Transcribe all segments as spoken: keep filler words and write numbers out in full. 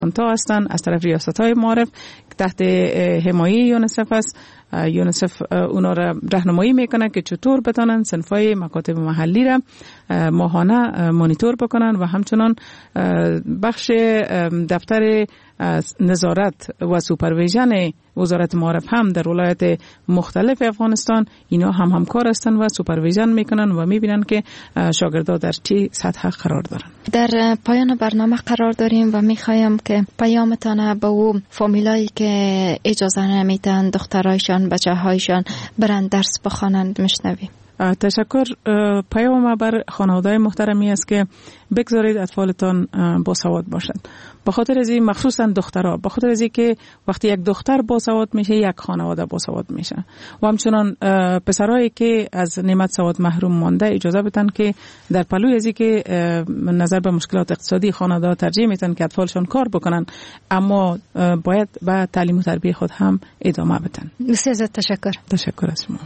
تا هستند از طرف ریاست‌های معارف تحت حمایه یونیسف است. یونیسف اونا را راهنمایی میکنه که چطور بتونن صنفای مکاتب محلی را ماهانه مانیتور بکنن و همچنان بخش دفتر نظارت و سوپرویژن وزارت معارف هم در ولایت مختلف افغانستان اینا هم همکار هستن و سوپرویژن میکنن و میبینن که شاگردان در چه سطح قرار دارن. در پایان برنامه قرار داریم و میخوایم که پیامتان به او فامیلایی که اجازه نمیدن دخترایشان بچه‌هایشان برن درس بخوانند میشنویم. تشکر. پیام ما بر خانواده‌های محترمی است که بگذارید اطفالتان باسواد باشند. به خاطر از این مخصوصا دخترها، به خاطر از این که وقتی یک دختر باسواد میشه یک خانواده باسواد میشه و همچنان پسرایی که از نعمت سواد محروم مانده اجازه بدن که در پلوی از این که نظر به مشکلات اقتصادی خانواده ترجیح میدن که اطفالشان کار بکنن اما باید به تعلیم و تربیت خود هم ادامه بدن. بسیار زیاد تشکر. تشکر از شما.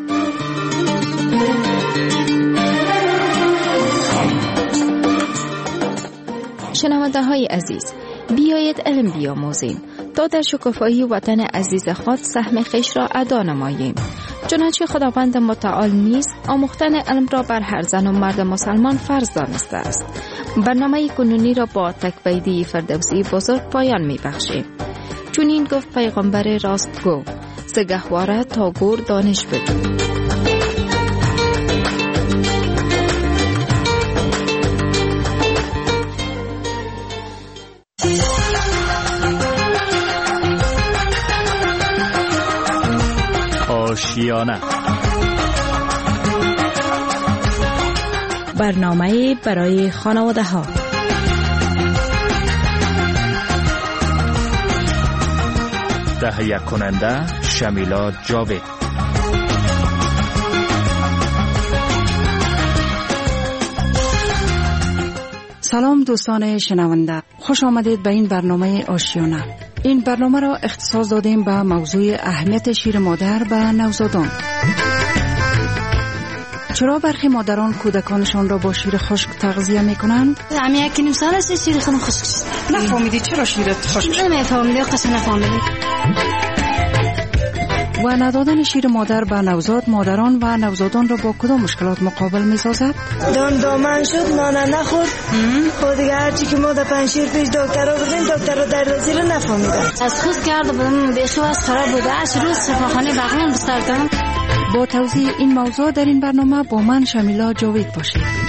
شنونده های عزیز، بیایید علم بیاموزیم تا در شکوفایی وطن عزیز خود سهم خویش را ادا نماییم. چنانچه خداوند متعال نیز آموختن علم را بر هر زن و مرد مسلمان فرض دانسته است. برنامه کنونی را با تکویدی فردوسی بزرگ پایان می بخشیم. چون این گفت پیغمبر راستگو، ز گهواره تا گور دانش بجو. آشیانه، برنامه برای خانواده ها. تهیه کننده شمیلا جاوید. سلام دوستان شنونده، خوش آمدید به این برنامه آشیانه. این برنامه را اختصاص دادیم به موضوع اهمیت شیر مادر به نوزادان. چرا برخی مادران کودکانشان را با شیر خشک تغذیه میکنند؟ امی یک نیم سال است شیر خودم خشک شد. نفهمیدی چرا شیرت خشک شد؟ نمیفهمیدم، قصه نفهمیدم. و ندادن شیر مادر به نوزاد مادران و نوزادان را با کدام مشکلات مقابل می‌سازد؟ دان دامن شد، نان نخورد. خود دیگه هرچی که ما در پنجشیر پیش دکتر رو بردیم، دکتر رو در وزیر نفهمیدم. از خود کرده بودم بیخو از خراب بوده، هر روز شفاخانه بغلم بستر کردم. با توضیح این موضوع در این برنامه با من شمیلا جاوید باشید.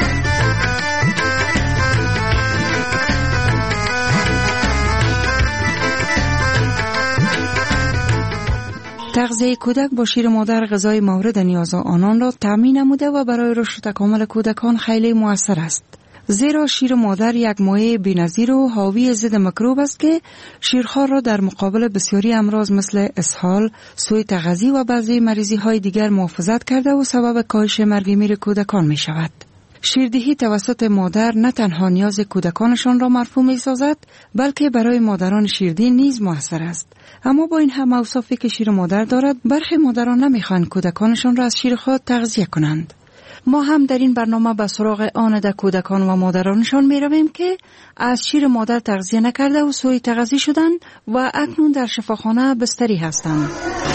تغذیه کودک با شیر مادر غذای مورد نیاز آنان را تامین نموده و برای رشد تکامل کودکان خیلی مؤثر است. زیرا شیر مادر یک مایع بی‌نظیر و حاوی ضد میکروب است که شیرخوار را در مقابل بسیاری امراض مثل اسهال، سوء تغذیه و بعضی مریضی‌های دیگر محافظت کرده و سبب کاهش مرگ میر کودکان می شود. شیردهی توسط مادر نه تنها نیاز کودکانشان را مرفوع می سازد، بلکه برای مادران شیردهی نیز مؤثر است. اما با این همه اوصافی که شیر مادر دارد، برخی مادران نمیخواهند کودکانشان را از شیر خود تغذیه کنند. ما هم در این برنامه به سراغ آن ده کودکان و مادرانشان می رویم که از شیر مادر تغذیه نکرده و سوء تغذیه شدند و اکنون در شفاخانه بستری هستند.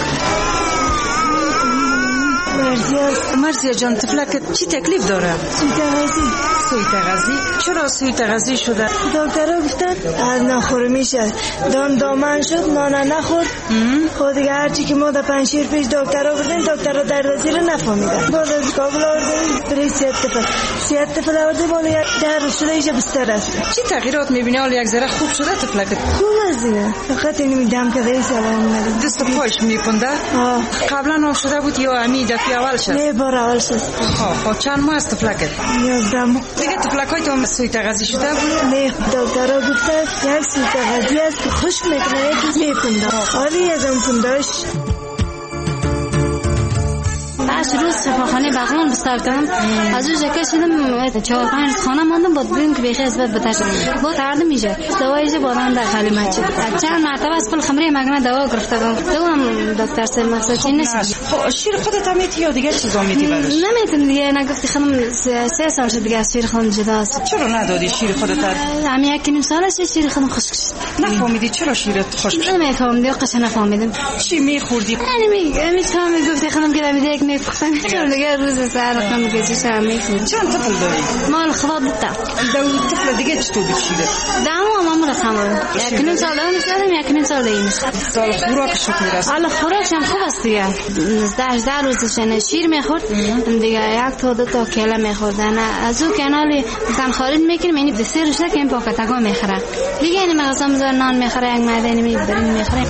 مرزیه مرزیه جان، طفلک چی تکلیف داره؟ سوی تغذیه. سوی تغذیه؟ چرا سوی تغذیه شده؟ دکترها گفتن از نخور میشه. دان دامن شد، نان نخورد. خود دیگه هرچی که ما در پنجشیر پیش دکترها بردیم، دکترها در وزیر نفهمیدن. باز از کابل آوردیم برای سیت طفل. سیت طفل آوردیم حالا یک در شده ایشه بستر است. چی تغییرات میبینی؟ حالا یک ذره خوب شده طفلک؟ خوب است دیگه. فقط اینو دم که رئیس الان ندید. دست پاش میکنده؟ آه. قبلا آب شده بود یا امی دفعه اول شد؟ نه بار اول شد. خب چند ماه است طفلکت؟ یازده ماه. دیگه طفلکای تو سوی تغذیه شده بود؟ نه دکترها گفتن یک سوی تغذیه است که خشک میکنه یکی میکنده. آره یزم کنداش. داشت روز شفاخانه بغلان بستر کردم. از اونجا که شدم چهار پنج خانه ماندم با ببین که بیخی از بد بترسم با تردم میشه دوایش بادم در خالی من شد. چند مرتبه از پل خمری مگنه دوا گرفته بودم. دوام دکتر سر مقصد چی نیست. خب شیر خودت هم میتی یا دیگه چیزا میتی برش؟ نمیتونم دیگه. نگفتی خانم سه سال شد دیگه از شیر خانم جداست. چرا ندادی شیر خودت؟ همین یک نیم سال است شیر خانم خشک شد. نفهمیدی چرا شیرت خشک شد؟ نمیفهمم دیگه قش نفهمیدم. چی میخوردی؟ نمی میتونم میگفتی خانم که میده یک میفخم. چرا دیگه روز سر خانم که چی شام میخورد. چند طفل داری؟ مال خدا بتا. دو طفل دیگه چطور بچیده؟ دامو مامور خمر. یک نیم سال دارم میسازم یک نیم سال دیگه میسازم. سال خوراکش چطور است؟ حالا خوراکش هم خوب است دیگه. ده ده روزش شیر میخورد دیگه یک تا دو تا کیله میخوردن. از او کنالی مثلا خارج میکنیم یعنی دسرش که این پاکتگا میخوره. دیگه این مغازه مزار نان میخوره یک معده اینمی برین میخوره.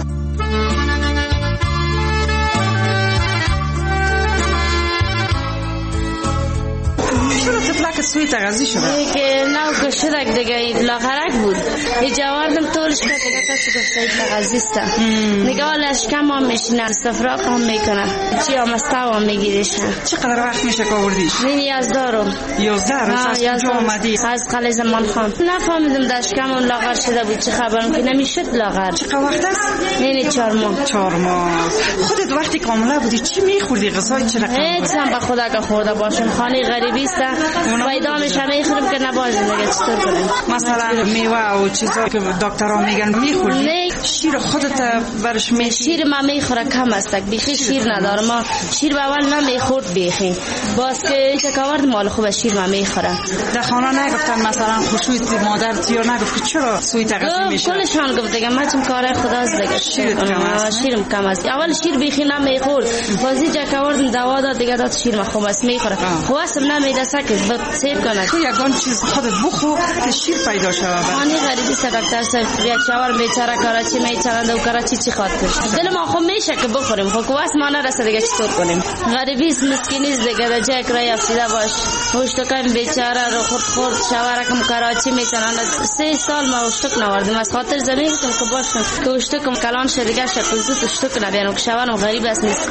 چرا طفلک سوی تغذی شده؟ که نو کشدک دیگه لاغرک بود. ای جواردم طولش که دیگه کسی گفته تغذی است. دیگه حالش کم هم میشینه استفراغ هم میکنه. چی هم استوا هم میگیرشن. چقدر وقت میشه که آوردیش؟ من یازده روم. یازده روز از کجا آمدی؟ از قلعه زمان خان. نفهمیدم داشت کم اون لاغر شده بود. چه خبرم که نمیشد لاغر. چقدر وقت است؟ من چهار ماه. چهار ماه. خودت وقتی کاملا بودی چی میخوردی؟ غذای چه رقم بود؟ هیچ هم به خدا که خورده باشم. خانه غریبی است. وایدامش هم میخوریم که نباشه دیگه چطور کنیم. مثلا میوه و چیزا که دکترها میگن میخوری؟ نه. شیر خودت برش میخوری؟ شیر ما میخوره کم است. بیخی شیر ندارم. ما شیر به اول نمیخورد بیخی. باز که تکاورد مال خوب شیر ما میخوره. در خانه نگفتن مثلا خوشویت مادر یا نگفت چرا سوی تغذی میشه؟ کلشان گفت دیگه ما چون کاره خداست دیگه. شیر کم است. شیرم کم است. اول شیر بیخی نمیخورد. بازی تکاورد دوا داد دیگه داد شیر ما خوب است میخوره. خواسم نمیده سکت سیب کنه. تو یگان چیز خودت بخو که شیر پیدا شود. خانه غریبی است دکتر صاحب. یک شاور بیچاره کراچی میچرند و کراچی چی خاطر. دل ما خو میشه که بخوریم. خو کوس ما نرسه دیگه چطور کنیم. غریبی است مسکینی است دیگه در جای کرای افتاده باش. وشتکم بیچاره رو خورد خورد شاور کم کراچی میچرند. سه سال ما وشتک نوردیم از خاطر زمین گفتم که باشم که وشتکم کلان شه دیگه شکل زود وشتک نبیانم که شاورم غریب است نیست.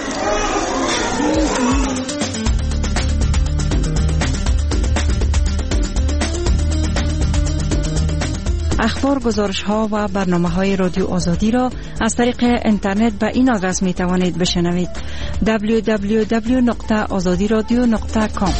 اخبار، گزارش ها و برنامه های رادیو آزادی را از طریق اینترنت به این آدرس می توانید بشنوید: دبلیو دبلیو دبلیو دات آزادی رادیو دات کام.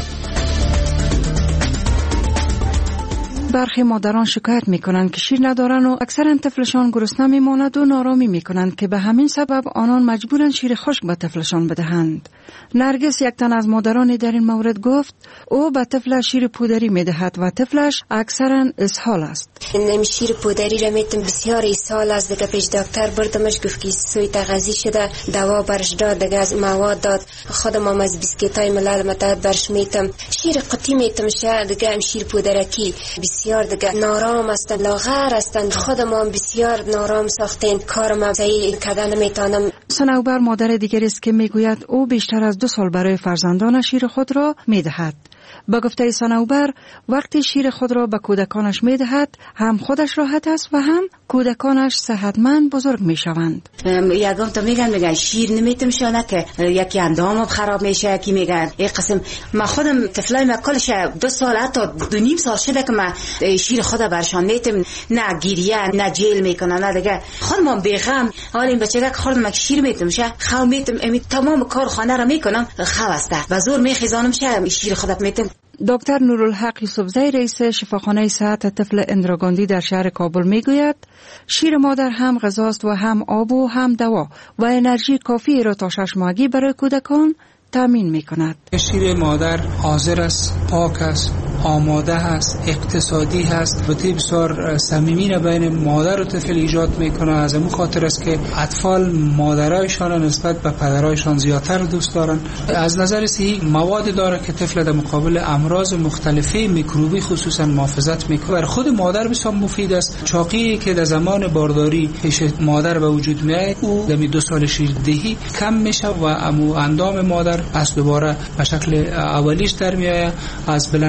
برخی مادران شکایت می کنند که شیر ندارند و اکثرا طفلشان گرسنه می ماند و نارامی می کنند که به همین سبب آنان مجبورند شیر خشک به طفلشان بدهند. نرگس، یک تن از مادران در این مورد، گفت او به طفلش شیر پودری می دهد و طفلش اکثرا اسهال است. این شیر پودری را میتم بسیار اسهال است دیگه. پیش دکتر بردمش گفت که سوی تغذی شده، دوا برش داد دیگه، از مواد داد. خودم هم از بیسکیتای ملل متحد برش میتم. شیر قطی میتم شه دیگه. شیر پودرکی بسیار دیگه نارام است، لاغر است. خودم هم بسیار نارام ساختین. کارم صحیح کردن نمیتونم. صنوبر مادر دیگری است که میگوید او بیشتر از دو سال برای فرزندان شیر خود را میدهد. با گفته صنوبر وقتی شیر خود را به کودکانش میدهد هم خودش راحت است و هم کودکانش صحتمند بزرگ میشوند. یگان تو میگن میگن شیر نمیتم شونه که یکی اندامم خراب میشه، یکی میگن این قسم. من خودم طفلای من کلش دو سال حتی دو نیم سال شده که من شیر خدا برشان میتم، نه گیریه نه جیل میکنه نه دیگه. خودم بیغم حال این بچه که خودم شیر میتم شه خو میتم امی تمام کار خانه را میکنم خو است و زور میخیزانم شه شیر خودت میتم. دکتر نورالحق یوسفزی رئیس شفاخانه صحت طفل اندراگاندی در شهر کابل میگوید شیر مادر هم غذاست و هم آب و هم دوا و انرژی کافی را تا شش ماهگی برای کودکان تامین میکند. شیر مادر حاضر است، پاک است، آماده است، اقتصادی است، رابطه بسیار صمیمی را بین مادر و طفل ایجاد میکنه. از این خاطر است که اطفال مادرایشان نسبت به پدرایشان زیادتر دوست دارن. از نظر صحی مواد داره که طفل در مقابل امراض مختلفه میکروبی خصوصا محافظت میکنه. برای خود مادر بسیار مفید است. چاقی که در زمان بارداری پیش مادر به وجود میاد او در دو سال شیردهی کم میشه و امو اندام مادر از دوباره به شکل اولیش در میآید. از بلند رفتن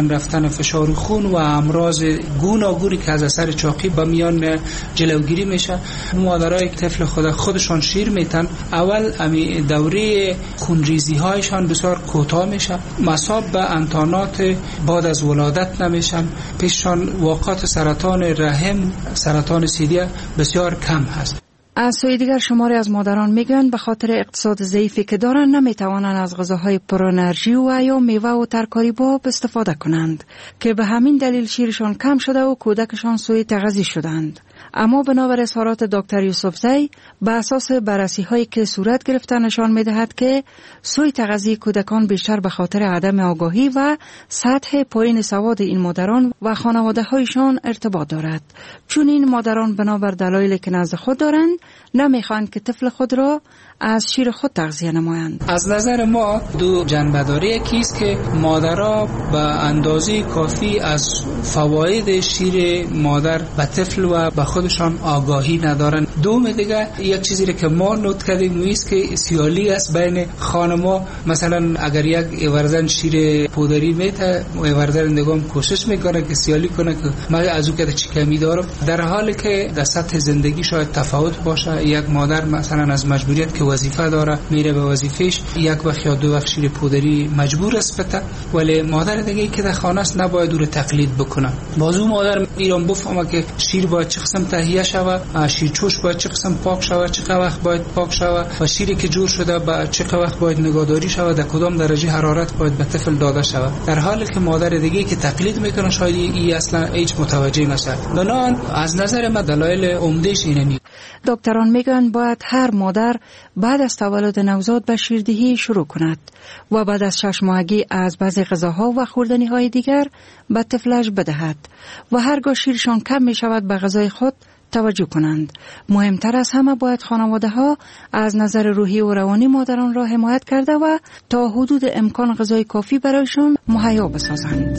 گرفتن فشار خون و امراض گوناگونی که از اثر چاقی به میان جلوگیری میشه. مادرای طفل خود خودشان شیر میتن، اول امی دوره خونریزی هایشان بسیار کوتاه میشه، مصاب به انتانات بعد از ولادت نمیشن، پیششان واقعات سرطان رحم، سرطان سیدیه بسیار کم هست. از سوی دیگر شماری از مادران میگن به خاطر اقتصاد ضعیفی که دارن نمیتوانند از غذاهای پر انرژی و یا میوه و ترکاری باب استفاده کنند که به همین دلیل شیرشان کم شده و کودکشان سوی تغذیه شدند. اما بنابر اظهارات دکتر یوسفزی به اساس بررسی هایی که صورت گرفته نشان میدهد که سوی تغذیه کودکان بیشتر به خاطر عدم آگاهی و سطح پایین سواد این مادران و خانواده هایشان ارتباط دارد، چون این مادران بنابر دلایلی که نزد خود دارند نمیخواهند که طفل خود را از شیر خود تغذیه نمایند. از نظر ما دو جنبه داره. یکی است که مادرها به اندازه کافی از فواید شیر مادر به طفل و به خودشان آگاهی ندارن. دوم دیگه یک چیزی که ما نوت کردیم است که سیالی است بین خانم‌ها. مثلا اگر یک ایورزن شیر پودری میته، ایورزن نگام کوشش میکنه که سیالی کنه که من از او که چی کمی دارم، در حالی که در سطح زندگی شاید تفاوت باشه. یک مادر مثلا از مجبوریت که وظیفه داره میره به وظیفهش، یک وقت یا دو وقت شیر پودری مجبور است بته، ولی مادر دیگه که در خانه است نباید او رو تقلید بکنه. بازو مادر ایران بفهمه که شیر باید چه قسم تهیه شود، شیر چوش باید چه قسم پاک شود، چه وقت باید پاک شود و شیری که جور شده با چه وقت باید نگهداری شود، در کدام درجه حرارت باید به طفل داده شود. در حالی که مادر دیگه که تقلید میکنه شاید این اصلا هیچ متوجه نشه. بنابراین از نظر من دلایل عمدهش اینه. دکتران میگن باید هر مادر بعد از تولد نوزاد به شیردهی شروع کند و بعد از شش ماهگی از بعضی غذاها و خوردنی های دیگر به طفلش بدهد و هرگاه شیرشان کم می شود به غذای خود توجه کنند. مهمتر از همه باید خانواده ها از نظر روحی و روانی مادران را حمایت کرده و تا حدود امکان غذای کافی برایشان مهیا بسازند.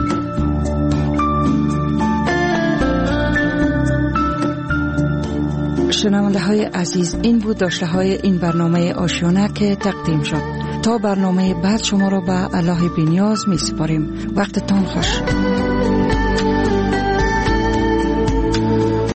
شنونده های عزیز، این بود داشته های این برنامه آشیانه که تقدیم شد. تا برنامه بعد شما را به الله بی‌نیاز می سپاریم. وقتتان خوش.